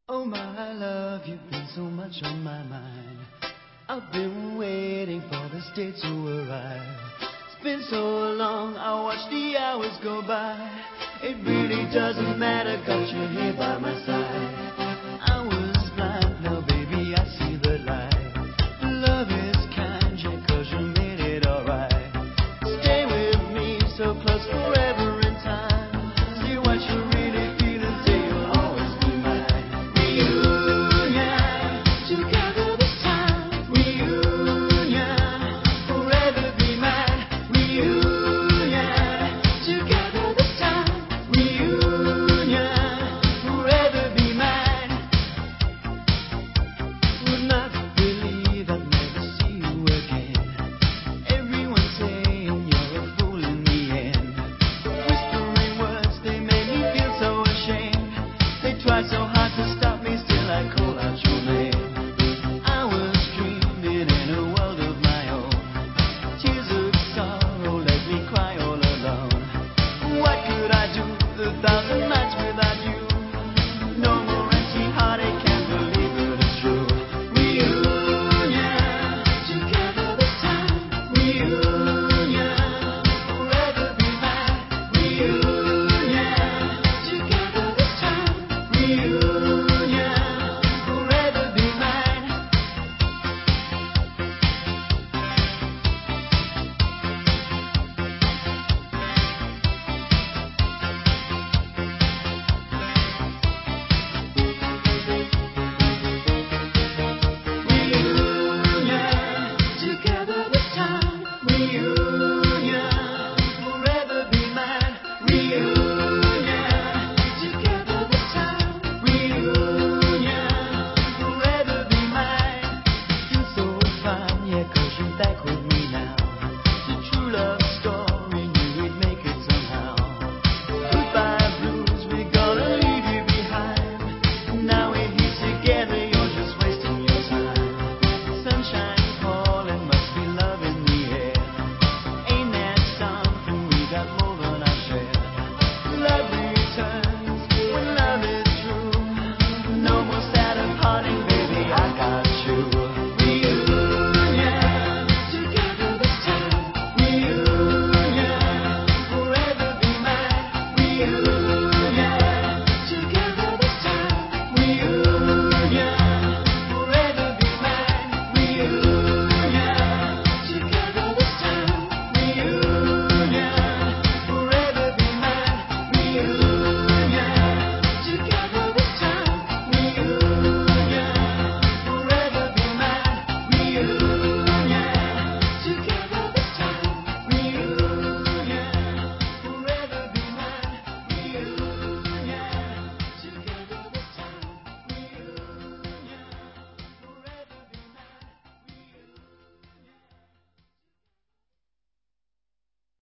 Oh my love, you've been so much on my mind. I've been waiting for this day to arrive. It's been so long, I watch the hours go by. It really doesn't matter, got you here by my side. I was blind, now baby I see the light. Love is kind, yeah, 'cause you made it alright. Stay with me, so close forever in time. See what you really feel and say you'll always be mine. Reunion, together this time. Reunion, forever be mine. Reunion, together this time. Reunion, forever be mine. Would not believe I'd never see you again. Everyone saying you're a fool in the end. Whispering words, they made me feel so ashamed. They tried so hard to stop me, still I couldn't.